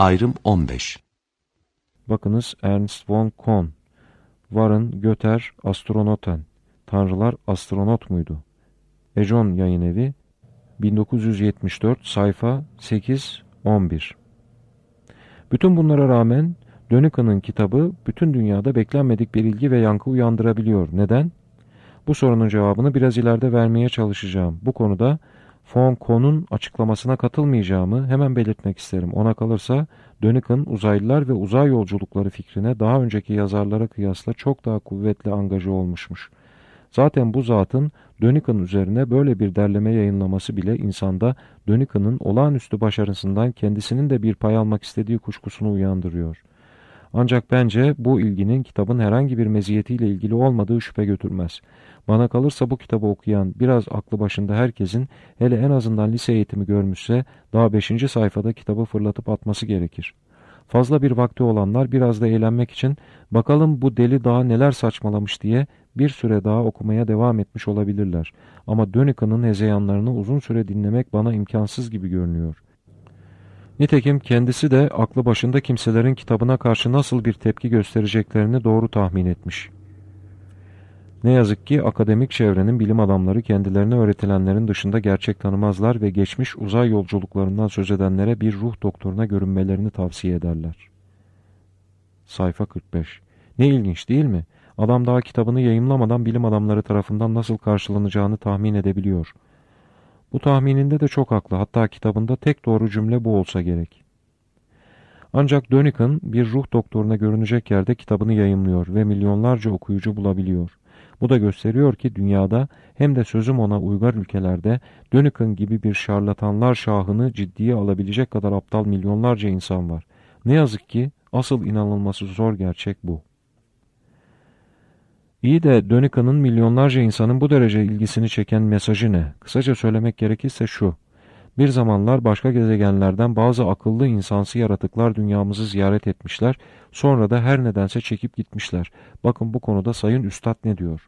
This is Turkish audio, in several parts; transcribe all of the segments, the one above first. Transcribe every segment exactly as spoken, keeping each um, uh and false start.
Ayrım on beş. Bakınız Ernst von Kohn, Warren Götter Astronoten, Tanrılar astronot muydu? Ejon Yayınevi, bin dokuz yüz yetmiş dört, sayfa sekiz on bir. Bütün bunlara rağmen Dönükhan'ın kitabı bütün dünyada beklenmedik bir ilgi ve yankı uyandırabiliyor. Neden? Bu sorunun cevabını biraz ileride vermeye çalışacağım. Bu konuda von Kohn'un açıklamasına katılmayacağımı hemen belirtmek isterim. Ona kalırsa Dönükhan uzaylılar ve uzay yolculukları fikrine daha önceki yazarlara kıyasla çok daha kuvvetli angaja olmuşmuş. Zaten bu zatın Dönükhan üzerine böyle bir derleme yayınlaması bile insanda Dönükhan'ın olağanüstü başarısından kendisinin de bir pay almak istediği kuşkusunu uyandırıyor. Ancak bence bu ilginin kitabın herhangi bir meziyetiyle ilgili olmadığı şüphe götürmez. Bana kalırsa bu kitabı okuyan biraz aklı başında herkesin, hele en azından lise eğitimi görmüşse, daha beşinci sayfada kitabı fırlatıp atması gerekir. Fazla bir vakti olanlar biraz da eğlenmek için bakalım bu deli daha neler saçmalamış diye bir süre daha okumaya devam etmiş olabilirler. Ama Dönükhan'ın hezeyanlarını uzun süre dinlemek bana imkansız gibi görünüyor. Nitekim kendisi de aklı başında kimselerin kitabına karşı nasıl bir tepki göstereceklerini doğru tahmin etmiş. Ne yazık ki akademik çevrenin bilim adamları kendilerine öğretilenlerin dışında gerçek tanımazlar ve geçmiş uzay yolculuklarından söz edenlere bir ruh doktoruna görünmelerini tavsiye ederler. Sayfa kırk beş. Ne ilginç değil mi? Adam daha kitabını yayımlamadan bilim adamları tarafından nasıl karşılanacağını tahmin edebiliyor. Bu tahmininde de çok haklı. Hatta kitabında tek doğru cümle bu olsa gerek. Ancak Dönükhan bir ruh doktoruna görünecek yerde kitabını yayımlıyor ve milyonlarca okuyucu bulabiliyor. Bu da gösteriyor ki dünyada hem de sözüm ona uygar ülkelerde Dönükhan gibi bir şarlatanlar şahını ciddiye alabilecek kadar aptal milyonlarca insan var. Ne yazık ki asıl inanılması zor gerçek bu. İyi de Dönükhan'ın milyonlarca insanın bu derece ilgisini çeken mesajı ne? Kısaca söylemek gerekirse şu. Bir zamanlar başka gezegenlerden bazı akıllı insansı yaratıklar dünyamızı ziyaret etmişler, sonra da her nedense çekip gitmişler. Bakın bu konuda Sayın Üstad ne diyor?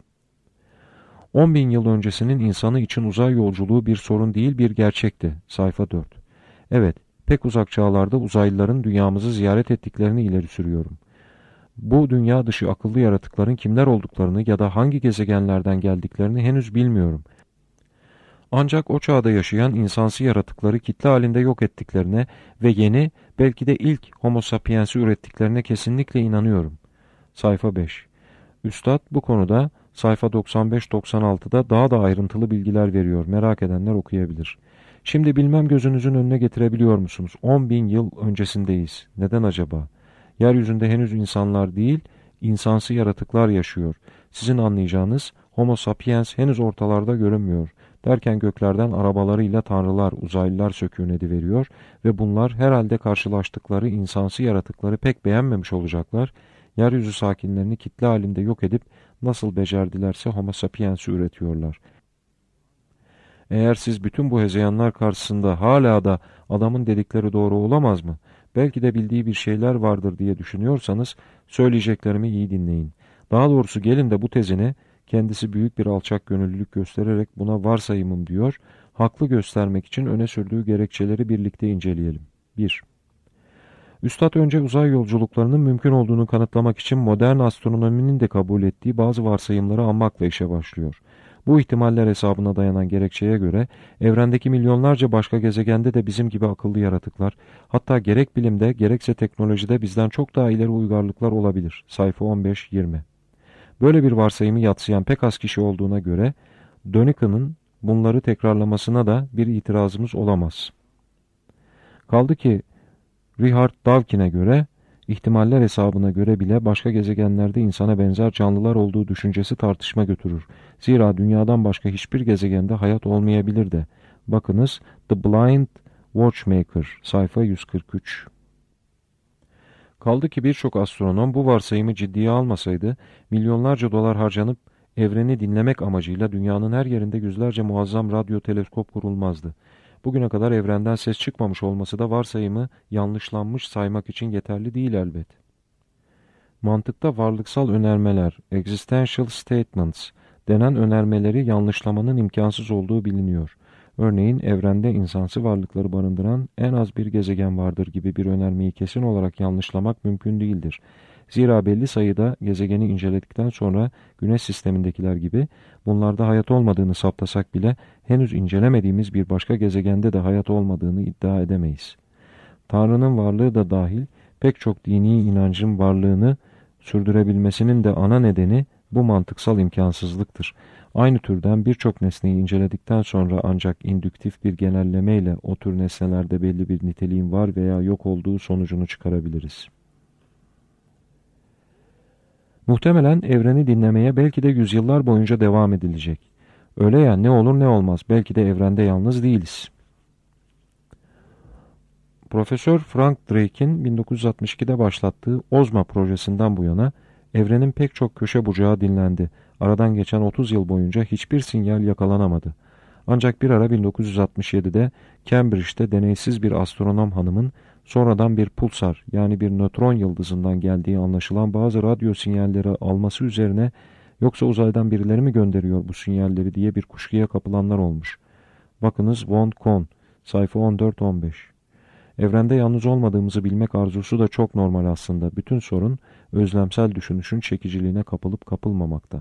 on bin yıl öncesinin insanı için uzay yolculuğu bir sorun değil bir gerçekti. Sayfa dört. Evet, pek uzak çağlarda uzaylıların dünyamızı ziyaret ettiklerini ileri sürüyorum. Bu dünya dışı akıllı yaratıkların kimler olduklarını ya da hangi gezegenlerden geldiklerini henüz bilmiyorum. Ancak o çağda yaşayan insansı yaratıkları kitle halinde yok ettiklerine ve yeni, belki de ilk Homo sapiens'i ürettiklerine kesinlikle inanıyorum. Sayfa beş. Üstad bu konuda sayfa doksan beş doksan altıda daha da ayrıntılı bilgiler veriyor. Merak edenler okuyabilir. Şimdi bilmem gözünüzün önüne getirebiliyor musunuz? on bin yıl öncesindeyiz. Neden acaba? Yeryüzünde henüz insanlar değil, insansı yaratıklar yaşıyor. Sizin anlayacağınız Homo sapiens henüz ortalarda görünmüyor. Derken göklerden arabalarıyla tanrılar, uzaylılar söküğün ediveriyor ve bunlar herhalde karşılaştıkları insansı yaratıkları pek beğenmemiş olacaklar. Yeryüzü sakinlerini kitle halinde yok edip nasıl becerdilerse Homo sapiens'i üretiyorlar. Eğer siz bütün bu hezeyanlar karşısında hala da adamın dedikleri doğru olamaz mı? Belki de bildiği bir şeyler vardır diye düşünüyorsanız söyleyeceklerimi iyi dinleyin. Daha doğrusu gelin de bu tezini kendisi büyük bir alçak gönüllülük göstererek buna varsayımım diyor, haklı göstermek için öne sürdüğü gerekçeleri birlikte inceleyelim. bir. Üstad önce uzay yolculuklarının mümkün olduğunu kanıtlamak için modern astronominin de kabul ettiği bazı varsayımları anmakla işe başlıyor. Bu ihtimaller hesabına dayanan gerekçeye göre evrendeki milyonlarca başka gezegende de bizim gibi akıllı yaratıklar, hatta gerek bilimde gerekse teknolojide bizden çok daha ileri uygarlıklar olabilir. Sayfa on beş yirmi. Böyle bir varsayımı yadsıyan pek az kişi olduğuna göre Dönükhan'ın bunları tekrarlamasına da bir itirazımız olamaz. Kaldı ki Richard Dawkins'e göre ihtimaller hesabına göre bile başka gezegenlerde insana benzer canlılar olduğu düşüncesi tartışma götürür. Zira dünyadan başka hiçbir gezegende hayat olmayabilir de. Bakınız The Blind Watchmaker sayfa yüz kırk üç. Kaldı ki birçok astronom bu varsayımı ciddiye almasaydı milyonlarca dolar harcanıp evreni dinlemek amacıyla dünyanın her yerinde yüzlerce muazzam radyo teleskop kurulmazdı. Bugüne kadar evrenden ses çıkmamış olması da varsayımı yanlışlanmış saymak için yeterli değil elbet. Mantıkta varlıksal önermeler, existential statements denen önermeleri yanlışlamanın imkansız olduğu biliniyor. Örneğin evrende insansı varlıkları barındıran en az bir gezegen vardır gibi bir önermeyi kesin olarak yanlışlamak mümkün değildir. Zira belli sayıda gezegeni inceledikten sonra Güneş sistemindekiler gibi bunlarda hayat olmadığını saptasak bile henüz incelemediğimiz bir başka gezegende de hayat olmadığını iddia edemeyiz. Tanrı'nın varlığı da dahil pek çok dini inancın varlığını sürdürebilmesinin de ana nedeni bu mantıksal imkansızlıktır. Aynı türden birçok nesneyi inceledikten sonra ancak indüktif bir genellemeyle o tür nesnelerde belli bir niteliğin var veya yok olduğu sonucunu çıkarabiliriz. Muhtemelen evreni dinlemeye belki de yüzyıllar boyunca devam edilecek. Öyle ya, ne olur ne olmaz, belki de evrende yalnız değiliz. Profesör Frank Drake'in bin dokuz yüz altmış ikide başlattığı OZMA projesinden bu yana evrenin pek çok köşe bucağı dinlendi. Aradan geçen otuz yıl boyunca hiçbir sinyal yakalanamadı. Ancak bir ara bin dokuz yüz altmış yedide Cambridge'de deneysiz bir astronom hanımın sonradan bir pulsar, yani bir nötron yıldızından geldiği anlaşılan bazı radyo sinyalleri alması üzerine yoksa uzaydan birileri mi gönderiyor bu sinyalleri diye bir kuşkuya kapılanlar olmuş. Bakınız von Kohn, sayfa on dört on beş. Evrende yalnız olmadığımızı bilmek arzusu da çok normal aslında. Bütün sorun özlemsel düşünüşün çekiciliğine kapılıp kapılmamakta.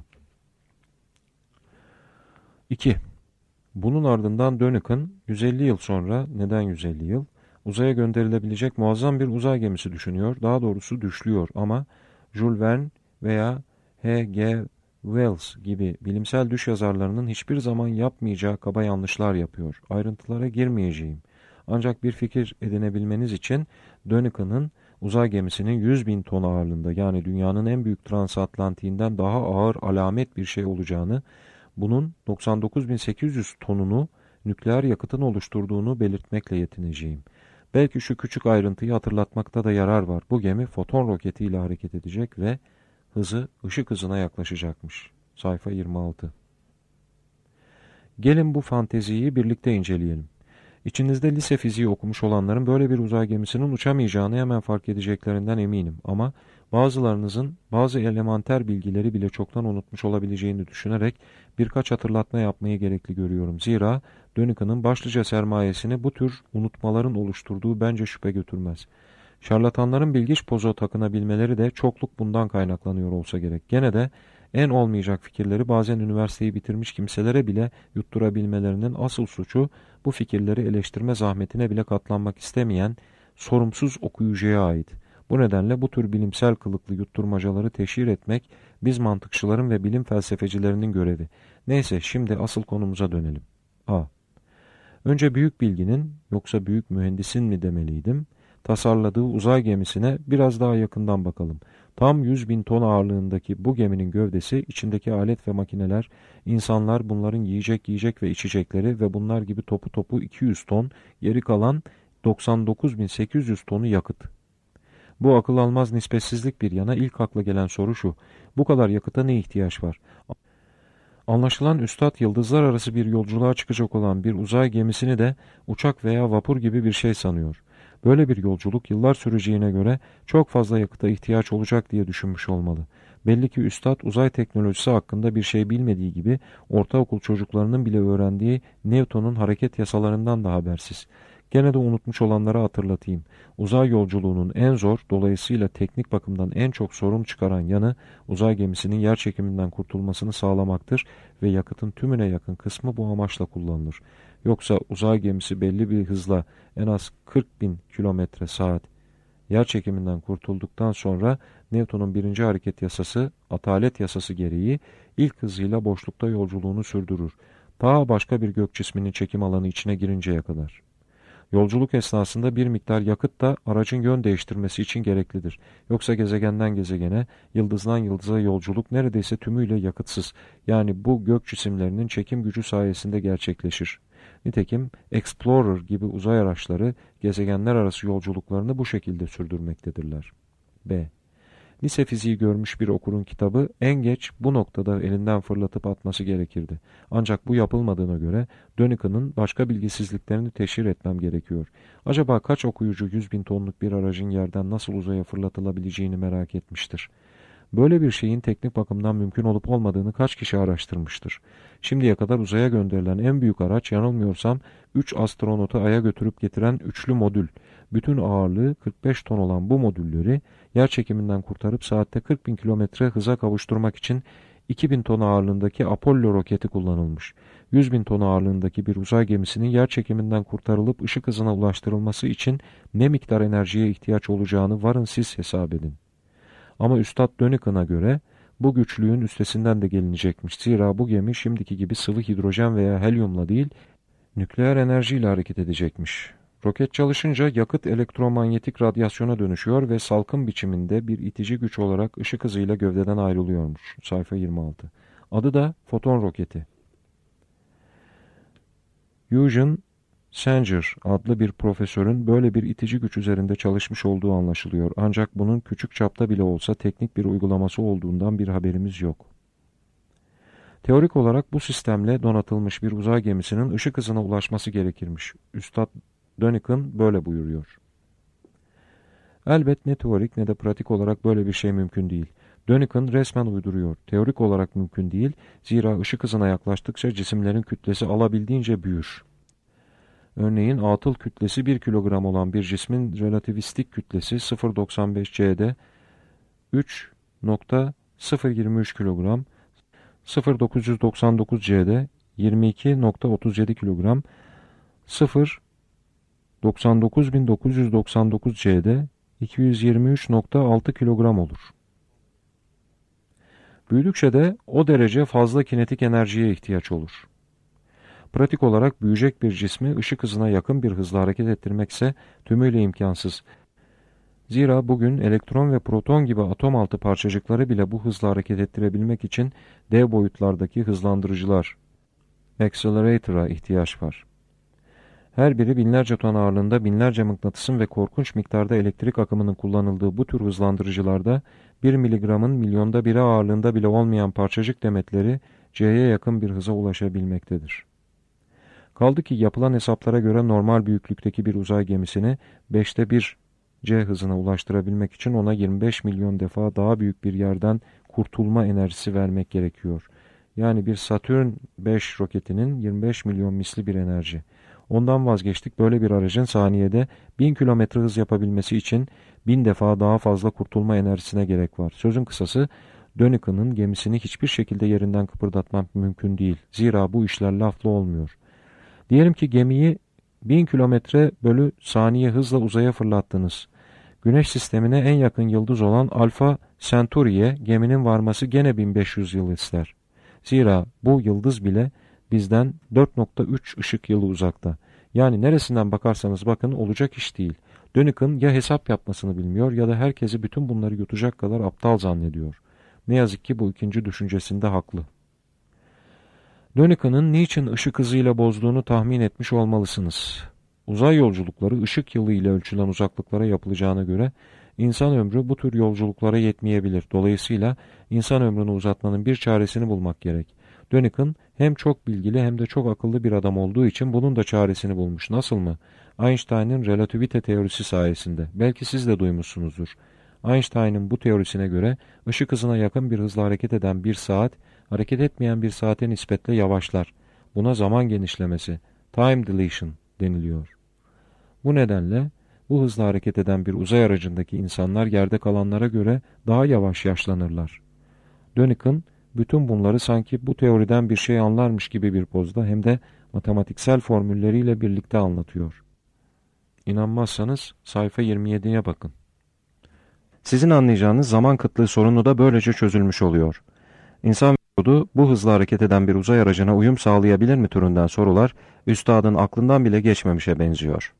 iki. Bunun ardından Dönük'ün yüz elli yıl sonra, neden yüz elli yıl, uzaya gönderilebilecek muazzam bir uzay gemisi düşünüyor, daha doğrusu düşlüyor ama Jules Verne veya H G Wells gibi bilimsel düş yazarlarının hiçbir zaman yapmayacağı kaba yanlışlar yapıyor. Ayrıntılara girmeyeceğim. Ancak bir fikir edinebilmeniz için Dönük'ün uzay gemisinin yüz bin ton ağırlığında, yani dünyanın en büyük transatlantiğinden daha ağır alamet bir şey olacağını, bunun doksan dokuz bin sekiz yüz tonunu nükleer yakıtın oluşturduğunu belirtmekle yetineceğim. Belki şu küçük ayrıntıyı hatırlatmakta da yarar var. Bu gemi foton roketiyle hareket edecek ve hızı ışık hızına yaklaşacakmış. Sayfa yirmi altı. Gelin bu fanteziyi birlikte inceleyelim. İçinizde lise fiziği okumuş olanların böyle bir uzay gemisinin uçamayacağını hemen fark edeceklerinden eminim. Ama bazılarınızın bazı elementer bilgileri bile çoktan unutmuş olabileceğini düşünerek birkaç hatırlatma yapmayı gerekli görüyorum. Zira Dönük'ün başlıca sermayesini bu tür unutmaların oluşturduğu bence şüphe götürmez. Şarlatanların bilgiç pozu takınabilmeleri de çokluk bundan kaynaklanıyor olsa gerek. Gene de en olmayacak fikirleri bazen üniversiteyi bitirmiş kimselere bile yutturabilmelerinin asıl suçu bu fikirleri eleştirme zahmetine bile katlanmak istemeyen sorumsuz okuyucuya ait. Bu nedenle bu tür bilimsel kılıklı yutturmacaları teşhir etmek biz mantıkçıların ve bilim felsefecilerinin görevi. Neyse, şimdi asıl konumuza dönelim. A. Önce büyük bilginin, yoksa büyük mühendisin mi demeliydim, tasarladığı uzay gemisine biraz daha yakından bakalım. Tam yüz bin ton ağırlığındaki bu geminin gövdesi, içindeki alet ve makineler, insanlar, bunların yiyecek yiyecek ve içecekleri ve bunlar gibi topu topu iki yüz ton, geri kalan doksan dokuz bin sekiz yüz tonu yakıt. Bu akıl almaz nispetsizlik bir yana ilk akla gelen soru şu: bu kadar yakıta ne ihtiyaç var? Anlaşılan üstad yıldızlar arası bir yolculuğa çıkacak olan bir uzay gemisini de uçak veya vapur gibi bir şey sanıyor. Böyle bir yolculuk yıllar süreceğine göre çok fazla yakıta ihtiyaç olacak diye düşünmüş olmalı. Belli ki üstad uzay teknolojisi hakkında bir şey bilmediği gibi ortaokul çocuklarının bile öğrendiği Newton'un hareket yasalarından da habersiz. Gene de unutmuş olanlara hatırlatayım. Uzay yolculuğunun en zor, dolayısıyla teknik bakımdan en çok sorun çıkaran yanı uzay gemisinin yer çekiminden kurtulmasını sağlamaktır ve yakıtın tümüne yakın kısmı bu amaçla kullanılır. Yoksa uzay gemisi belli bir hızla, en az kırk bin kilometre saat yer çekiminden kurtulduktan sonra Newton'un birinci hareket yasası, atalet yasası gereği ilk hızıyla boşlukta yolculuğunu sürdürür. Ta başka bir gök cisminin çekim alanı içine girinceye kadar. Yolculuk esnasında bir miktar yakıt da aracın yön değiştirmesi için gereklidir. Yoksa gezegenden gezegene, yıldızdan yıldıza yolculuk neredeyse tümüyle yakıtsız, yani bu gök cisimlerinin çekim gücü sayesinde gerçekleşir. Nitekim Explorer gibi uzay araçları gezegenler arası yolculuklarını bu şekilde sürdürmektedirler. B. Lise fiziği görmüş bir okurun kitabı en geç bu noktada elinden fırlatıp atması gerekirdi. Ancak bu yapılmadığına göre Dönük'ün başka bilgisizliklerini teşhir etmem gerekiyor. Acaba kaç okuyucu yüz bin tonluk bir aracın yerden nasıl uzaya fırlatılabileceğini merak etmiştir. Böyle bir şeyin teknik bakımdan mümkün olup olmadığını kaç kişi araştırmıştır? Şimdiye kadar uzaya gönderilen en büyük araç, yanılmıyorsam üç astronotu Ay'a götürüp getiren üçlü modül. Bütün ağırlığı kırk beş ton olan bu modülleri yerçekiminden kurtarıp saatte kırk bin kilometre hıza kavuşturmak için iki bin ton ağırlığındaki Apollo roketi kullanılmış. yüz bin ton ağırlığındaki bir uzay gemisinin yerçekiminden kurtarılıp ışık hızına ulaştırılması için ne miktar enerjiye ihtiyaç olacağını varın siz hesap edin. Ama Üstad Dönükhan'a göre bu güçlüğün üstesinden de gelinecekmiş. Zira bu gemi şimdiki gibi sıvı hidrojen veya helyumla değil, nükleer enerjiyle hareket edecekmiş. Roket çalışınca yakıt elektromanyetik radyasyona dönüşüyor ve salkım biçiminde bir itici güç olarak ışık hızıyla gövdeden ayrılıyormuş. Sayfa yirmi altı. Adı da foton roketi. Eugene Sanger adlı bir profesörün böyle bir itici güç üzerinde çalışmış olduğu anlaşılıyor. Ancak bunun küçük çapta bile olsa teknik bir uygulaması olduğundan bir haberimiz yok. Teorik olarak bu sistemle donatılmış bir uzay gemisinin ışık hızına ulaşması gerekirmiş. Üstad Dönükhan böyle buyuruyor. Elbet ne teorik ne de pratik olarak böyle bir şey mümkün değil. Dönükhan resmen uyduruyor. Teorik olarak mümkün değil, zira ışık hızına yaklaştıkça cisimlerin kütlesi alabildiğince büyür. Örneğin atıl kütlesi bir kilogram olan bir cismin relativistik kütlesi sıfır virgül doksan beş C'de üç nokta sıfır yirmi üç kilogram, sıfır virgül dokuz yüz doksan dokuz C'de yirmi iki nokta otuz yedi kilogram, sıfır virgül doksan dokuz bin dokuz yüz doksan dokuz C'de iki yüz yirmi üç nokta altı kilogram olur. Büyüdükçe de o derece fazla kinetik enerjiye ihtiyaç olur. Pratik olarak büyüyecek bir cismi ışık hızına yakın bir hızla hareket ettirmekse tümüyle imkansız. Zira bugün elektron ve proton gibi atom altı parçacıkları bile bu hızla hareket ettirebilmek için dev boyutlardaki hızlandırıcılar, accelerator'a ihtiyaç var. Her biri binlerce ton ağırlığında binlerce mıknatısın ve korkunç miktarda elektrik akımının kullanıldığı bu tür hızlandırıcılarda bir miligramın milyonda biri ağırlığında bile olmayan parçacık demetleri C'ye yakın bir hıza ulaşabilmektedir. Kaldı ki yapılan hesaplara göre normal büyüklükteki bir uzay gemisini beşte bir C hızına ulaştırabilmek için ona yirmi beş milyon defa daha büyük bir yerden kurtulma enerjisi vermek gerekiyor. Yani bir Satürn beş roketinin yirmi beş milyon misli bir enerji. Ondan vazgeçtik, böyle bir aracın saniyede bin kilometre hız yapabilmesi için bin defa daha fazla kurtulma enerjisine gerek var. Sözün kısası, Dönükhan'ın gemisini hiçbir şekilde yerinden kıpırdatmak mümkün değil. Zira bu işler lafla olmuyor. Diyelim ki gemiyi bin kilometre bölü saniye hızla uzaya fırlattınız. Güneş sistemine en yakın yıldız olan Alfa Centauri'ye geminin varması gene bin beş yüz yıl ister. Zira bu yıldız bile bizden dört nokta üç ışık yılı uzakta. Yani neresinden bakarsanız bakın olacak iş değil. Dönükhan ya hesap yapmasını bilmiyor ya da herkesi bütün bunları yutacak kadar aptal zannediyor. Ne yazık ki bu ikinci düşüncesinde haklı. Dönükhan'ın niçin ışık hızıyla bozduğunu tahmin etmiş olmalısınız. Uzay yolculukları ışık yılı ile ölçülen uzaklıklara yapılacağına göre insan ömrü bu tür yolculuklara yetmeyebilir. Dolayısıyla insan ömrünü uzatmanın bir çaresini bulmak gerek. Dönükhan hem çok bilgili hem de çok akıllı bir adam olduğu için bunun da çaresini bulmuş. Nasıl mı? Einstein'ın relativite teorisi sayesinde. Belki siz de duymuşsunuzdur. Einstein'ın bu teorisine göre ışık hızına yakın bir hızla hareket eden bir saat, hareket etmeyen bir saate nispetle yavaşlar. Buna zaman genişlemesi, time dilation deniliyor. Bu nedenle bu hızla hareket eden bir uzay aracındaki insanlar yerde kalanlara göre daha yavaş yaşlanırlar. Dönükhan bütün bunları sanki bu teoriden bir şey anlarmış gibi bir pozda hem de matematiksel formülleriyle birlikte anlatıyor. İnanmazsanız sayfa yirmi yediye bakın. Sizin anlayacağınız zaman kıtlığı sorunu da böylece çözülmüş oluyor. İnsan vücudu bu hızla hareket eden bir uzay aracına uyum sağlayabilir mi türünden sorular üstadın aklından bile geçmemişe benziyor.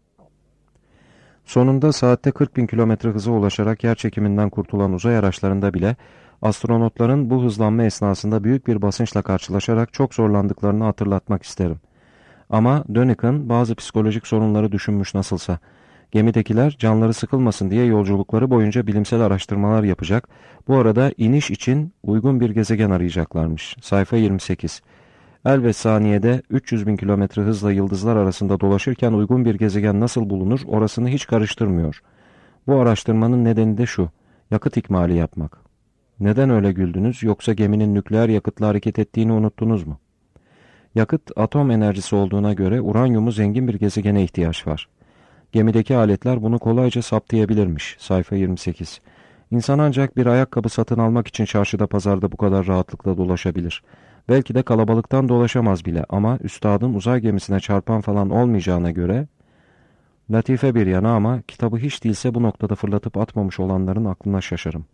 Sonunda saatte kırk bin kilometre hıza ulaşarak yerçekiminden kurtulan uzay araçlarında bile astronotların bu hızlanma esnasında büyük bir basınçla karşılaşarak çok zorlandıklarını hatırlatmak isterim. Ama Dönükhan bazı psikolojik sorunları düşünmüş nasılsa. Gemidekiler canları sıkılmasın diye yolculukları boyunca bilimsel araştırmalar yapacak. Bu arada iniş için uygun bir gezegen arayacaklarmış. Sayfa yirmi sekiz. Elbet saniyede üç yüz bin kilometre hızla yıldızlar arasında dolaşırken uygun bir gezegen nasıl bulunur orasını hiç karıştırmıyor. Bu araştırmanın nedeni de şu: yakıt ikmali yapmak. Neden öyle güldünüz, yoksa geminin nükleer yakıtla hareket ettiğini unuttunuz mu? Yakıt atom enerjisi olduğuna göre uranyumu zengin bir gezegene ihtiyaç var. Gemideki aletler bunu kolayca saptayabilirmiş. Sayfa yirmi sekiz. İnsan ancak bir ayakkabı satın almak için çarşıda pazarda bu kadar rahatlıkla dolaşabilir. Belki de kalabalıktan dolaşamaz bile ama üstadın uzay gemisine çarpan falan olmayacağına göre, latife bir yana ama kitabı hiç değilse bu noktada fırlatıp atmamış olanların aklına şaşarım.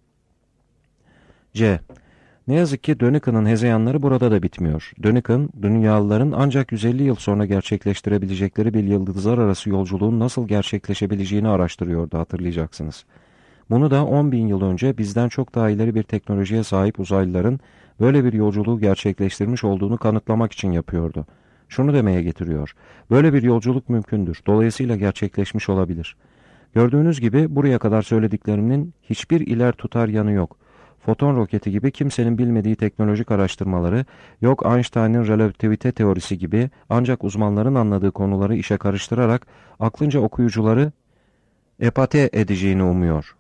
C. Ne yazık ki Dönükhan'ın hezeyanları burada da bitmiyor. Dönükhan, dünyalıların ancak yüz elli yıl sonra gerçekleştirebilecekleri bir yıldızlar arası yolculuğun nasıl gerçekleşebileceğini araştırıyordu, hatırlayacaksınız. Bunu da on bin yıl önce bizden çok daha ileri bir teknolojiye sahip uzaylıların böyle bir yolculuğu gerçekleştirmiş olduğunu kanıtlamak için yapıyordu. Şunu demeye getiriyor: böyle bir yolculuk mümkündür. Dolayısıyla gerçekleşmiş olabilir. Gördüğünüz gibi buraya kadar söylediklerimin hiçbir iler tutar yanı yok. Foton roketi gibi kimsenin bilmediği teknolojik araştırmaları, yok Einstein'ın relativite teorisi gibi ancak uzmanların anladığı konuları işe karıştırarak aklınca okuyucuları epate edeceğini umuyor.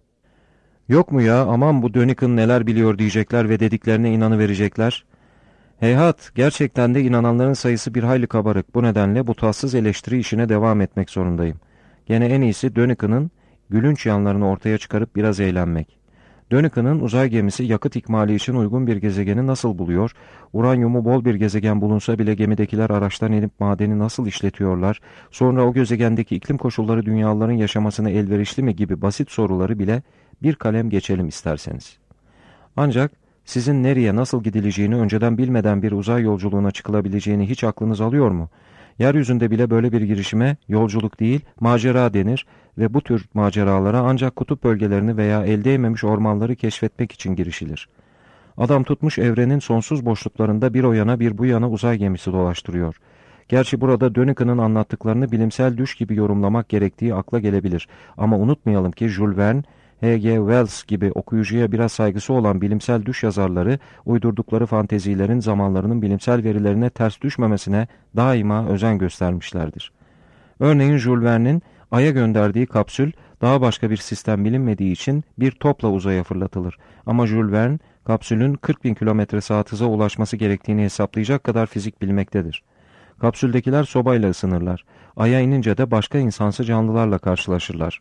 Yok mu ya, aman bu Dönükhan neler biliyor diyecekler ve dediklerine inanıverecekler. Heyhat, gerçekten de inananların sayısı bir hayli kabarık. Bu nedenle bu tatsız eleştiri işine devam etmek zorundayım. Gene en iyisi Dönükhan'ın gülünç yanlarını ortaya çıkarıp biraz eğlenmek. Dönükhan'ın uzay gemisi yakıt ikmali için uygun bir gezegeni nasıl buluyor, uranyumu bol bir gezegen bulunsa bile gemidekiler araçtan inip madeni nasıl işletiyorlar, sonra o gezegendeki iklim koşulları dünyalıların yaşamasına elverişli mi gibi basit soruları bile bir kalem geçelim isterseniz. Ancak sizin nereye nasıl gidileceğini önceden bilmeden bir uzay yolculuğuna çıkılabileceğini hiç aklınız alıyor mu? Yeryüzünde bile böyle bir girişime yolculuk değil, macera denir ve bu tür maceralara ancak kutup bölgelerini veya el değmemiş ormanları keşfetmek için girişilir. Adam tutmuş evrenin sonsuz boşluklarında bir o yana bir bu yana uzay gemisi dolaştırıyor. Gerçi burada Dönükhan'ın anlattıklarını bilimsel düş gibi yorumlamak gerektiği akla gelebilir. Ama unutmayalım ki Jules Verne, H G Wells gibi okuyucuya biraz saygısı olan bilimsel düş yazarları, uydurdukları fantezilerin zamanlarının bilimsel verilerine ters düşmemesine daima özen göstermişlerdir. Örneğin Jules Verne'in Ay'a gönderdiği kapsül, daha başka bir sistem bilinmediği için bir topla uzaya fırlatılır. Ama Jules Verne, kapsülün kırk bin kilometre saat hıza ulaşması gerektiğini hesaplayacak kadar fizik bilmektedir. Kapsüldekiler sobayla ısınırlar. Ay'a inince de başka insansı canlılarla karşılaşırlar.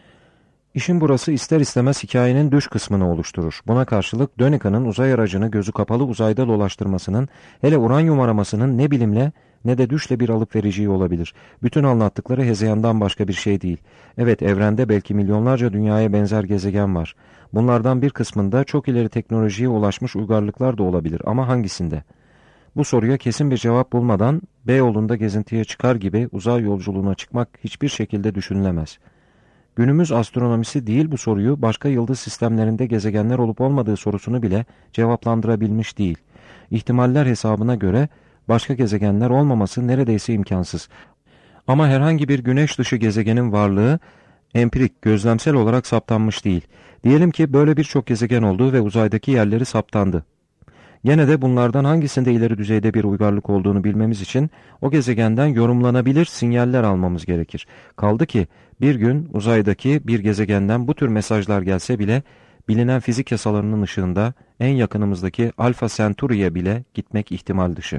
İşin burası ister istemez hikayenin düş kısmını oluşturur. Buna karşılık Dönükhan'ın uzay aracını gözü kapalı uzayda dolaştırmasının, hele uranyum aramasının ne bilimle ne de düşle bir alıp vericiği olabilir. Bütün anlattıkları hezeyandan başka bir şey değil. Evet, evrende belki milyonlarca dünyaya benzer gezegen var. Bunlardan bir kısmında çok ileri teknolojiye ulaşmış uygarlıklar da olabilir ama hangisinde? Bu soruya kesin bir cevap bulmadan Beyoğlu'nda gezintiye çıkar gibi uzay yolculuğuna çıkmak hiçbir şekilde düşünülemez. Günümüz astronomisi değil bu soruyu, başka yıldız sistemlerinde gezegenler olup olmadığı sorusunu bile cevaplandırabilmiş değil. İhtimaller hesabına göre başka gezegenler olmaması neredeyse imkansız. Ama herhangi bir güneş dışı gezegenin varlığı empirik, gözlemsel olarak saptanmış değil. Diyelim ki böyle birçok gezegen olduğu ve uzaydaki yerleri saptandı. Gene de bunlardan hangisinde ileri düzeyde bir uygarlık olduğunu bilmemiz için o gezegenden yorumlanabilir sinyaller almamız gerekir. Kaldı ki bir gün uzaydaki bir gezegenden bu tür mesajlar gelse bile bilinen fizik yasalarının ışığında en yakınımızdaki Alpha Centauri'ye bile gitmek ihtimal dışı.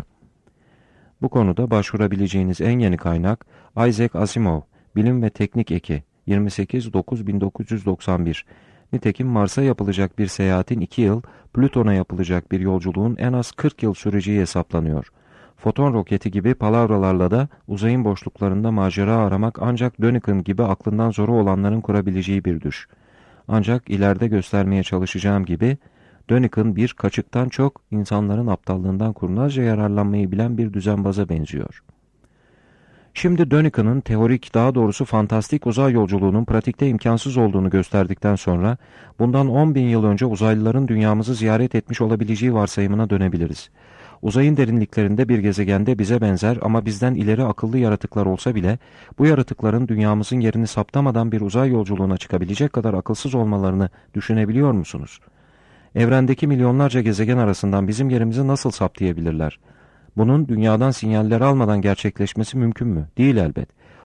Bu konuda başvurabileceğiniz en yeni kaynak Isaac Asimov, Bilim ve Teknik Eki, yirmi sekiz dokuz bin dokuz yüz doksan bir. Nitekim Mars'a yapılacak bir seyahatin iki yıl, Plüton'a yapılacak bir yolculuğun en az kırk yıl süreceği hesaplanıyor. Foton roketi gibi palavralarla da uzayın boşluklarında macera aramak ancak Dönükhan gibi aklından zoru olanların kurabileceği bir düş. Ancak ileride göstermeye çalışacağım gibi Dönükhan bir kaçıktan çok insanların aptallığından kurnazca yararlanmayı bilen bir düzenbaza benziyor. Şimdi Dönükhan'ın teorik, daha doğrusu fantastik uzay yolculuğunun pratikte imkansız olduğunu gösterdikten sonra bundan on bin yıl önce uzaylıların dünyamızı ziyaret etmiş olabileceği varsayımına dönebiliriz. Uzayın derinliklerinde bir gezegende bize benzer ama bizden ileri akıllı yaratıklar olsa bile bu yaratıkların dünyamızın yerini saptamadan bir uzay yolculuğuna çıkabilecek kadar akılsız olmalarını düşünebiliyor musunuz? Evrendeki milyonlarca gezegen arasından bizim yerimizi nasıl saptayabilirler? Bunun dünyadan sinyaller almadan gerçekleşmesi mümkün mü? Değil elbet.